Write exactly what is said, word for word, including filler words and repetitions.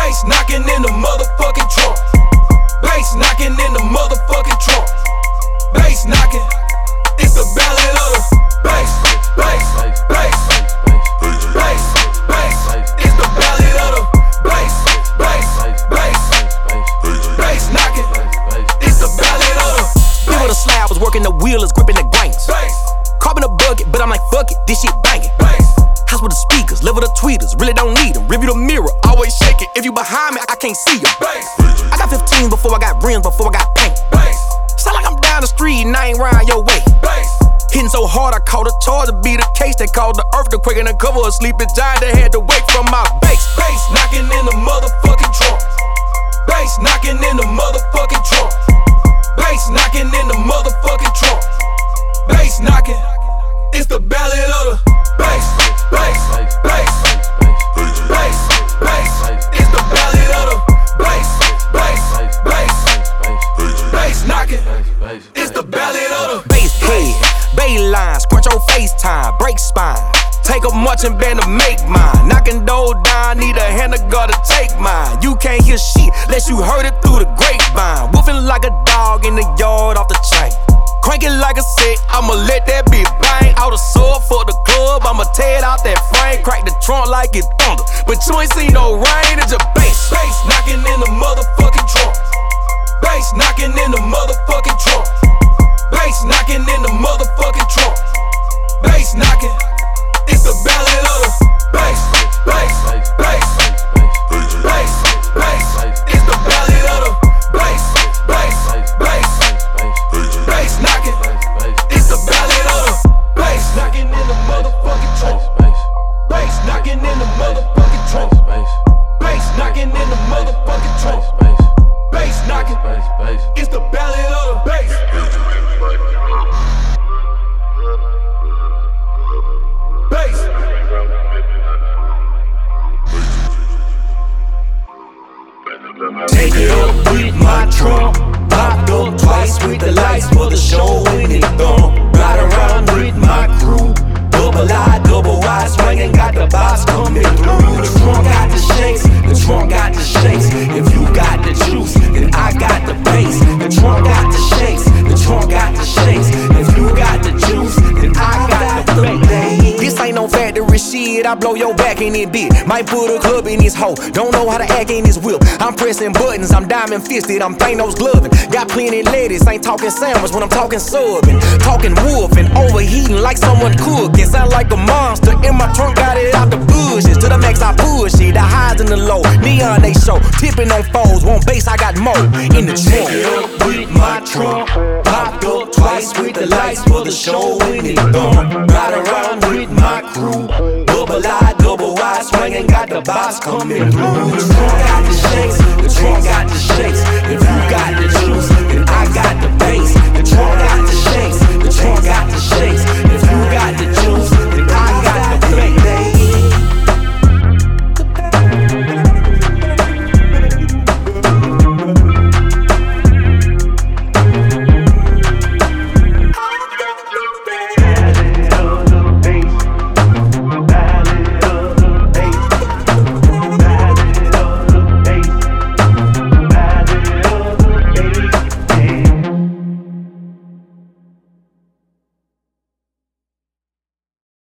Bass knocking in the motherfucking trunk. Bass knocking in the motherfucking trunk. Bass knocking. It's the ballad of the bass, bass, bass, bass, bass. It's the ballad of the bass, bass, bass, bass knocking. It's the ballad of the bass. People the slab was working the wheelers, gripping the grains. Carbon a bucket, but I'm like, fuck it, this shit banging. House with the speakers, level the tweeters, really don't need them. Review the mirror, always shake it. If you behind me, I can't see you. I got fifteen before I got rims, before I got paint. Sound like I'm down the street and I ain't round your way. Hitting so hard, I called a charge to be the case. They called the earthquake and the cover a sleeping giant that had to wake from my base. Bass knocking in the motherfucking trunk. Bass knocking in the motherfucking trunk. Bass knocking in the motherfucking trunk. Bass knocking. It's the ballad of the bass, bass, bass, bass, bass. It's the ballad of the bass, bass, bass, bass knocking. It's the ballad of the bass head, bay line, scrunch your FaceTime, break spine. Take a marching band to make mine. Knocking doors down, need a hand to guard to take mine. You can't hear shit unless you heard it through the grapevine. Woofing like a dog in the yard off the chain. Crank it like a set, I'ma let that bitch bang. Out a sword for the club, I'ma tear it out that frame. Crack the trunk like it's thunder, but you ain't seen no rain, it's a bass. Bass knocking in the motherfucking trunk. Bass knocking in the motherfucking trunk. Bass knocking in the motherfucking trunk. Bass knocking. It's the ballad of the bass, bass, bass, bass, bass. It's the ballad of the bass, bass, bass, bass knocking. It's the ballad of the bass knocking in the motherfucking trunk. Bass knocking in the motherfucking trunk. Bass knocking in the motherfucking trunk. Bass knocking. It's the ballad of the bass. Bass. Take it up with my trunk. Popped up twice with the lights for the show when it thump. Ride around with my crew. Double I, double I, swinging, got the boss coming through. The trunk got the shakes, the trunk got the shakes. If you got the juice, then I got the bass. The trunk got the shakes, the trunk got the shakes. If you got the juice, then I got the bass. This ain't no factory shit, I blow your back in it bit. Might put a club in this hoe, don't know how to act in this whip. I'm pressing buttons, I'm diamond fisted, I'm Thanos gloving. Got plenty ladies, ain't talking sandwich when I'm talking subbing. Talking woofing, overheating like someone cooking. Sound like a monster, in my trunk got it out the bushes. To the max I push it, the highs and the low. Neon they show, tipping on foes, one bass I got more in the trunk. Take it up with my trunk. Popped up twice with the lights for the show when it thump. Ride around with my crew. Double I, double I, swinging, got the boss coming through. The trunk